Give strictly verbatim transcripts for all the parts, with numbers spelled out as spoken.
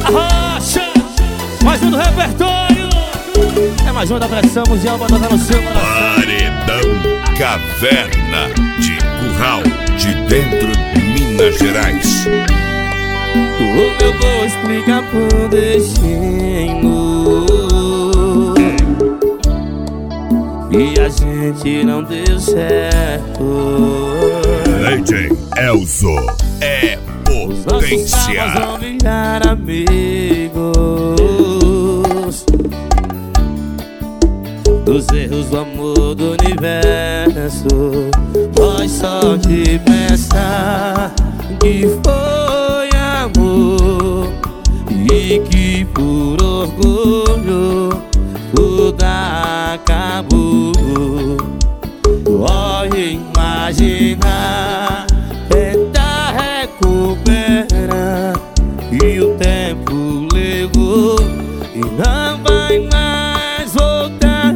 Arrocha, mais um do repertório. É mais um da pressão mundial, bota no seu coração. Paredão Caverna de Curral, de dentro de Minas Gerais. Como eu vou explicar pro destino e a gente não deu certo? D J Elzo é potência. Os vão virar amigos dos erros do amor do universo. Nós só de pensar que foi amor e que por orgulho tudo acabou. Olhe, imaginar, tentar recuperar e o tempo levou e não vai mais voltar.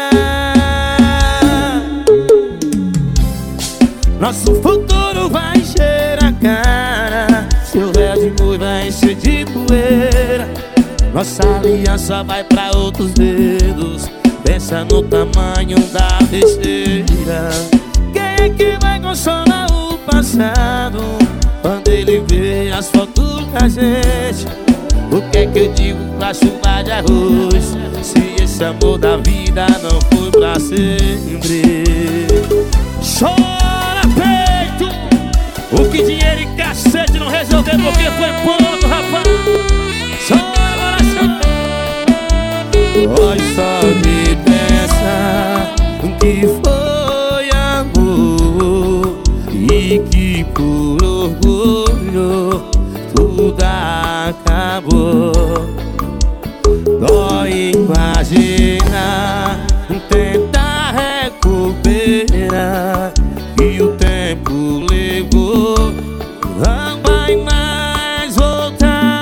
Nosso futuro vai encher a cara, seu véu de amor vai encher de poeira. Nossa aliança vai pra outros dedos, pensa no tamanho da besteira. Quem é que vai consolar o passado quando ele vê as fotos da gente? O que é que eu digo pra chuva de arroz, se esse amor da vida não foi pra sempre? Chora peito, o que dinheiro e cacete não resolveu porque foi pouco, rapaz. Chora, chora. Nós só de pensar que foi amor e que por orgulho tudo acabou. Dói imaginar, tentar recuperar e o tempo levou, não vai mais voltar.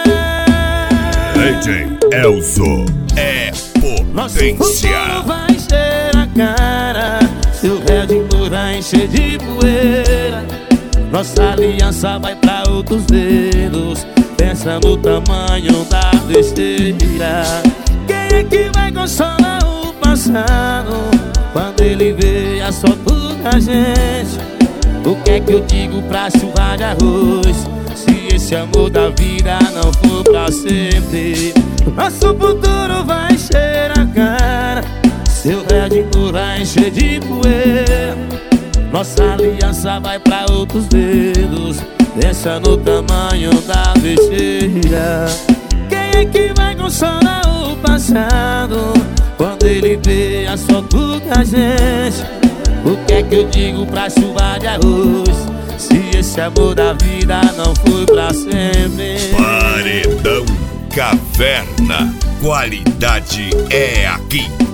D J Elzo é potência. Nosso futuro vai encher a cara, seu véu de amor vai encher de poeira. Nossa aliança vai pra outros dedos, pensa no tamanho da besteira. Quem é que vai consolar o passado quando ele vê as fotos da gente? O que é que eu digo pra chuva de arroz, se esse amor da vida não for pra sempre? Nosso futuro vai encher a cara, seu véu de amor vai encher de poeira. Nossa aliança vai pra outros dedos, pensa no tamanho da besteira. Quem é que vai consolar o passado quando ele vê as fotos da gente? O que é que eu digo pra chuva de arroz, se esse amor da vida não foi pra sempre? Paredão Caverna, qualidade é aqui.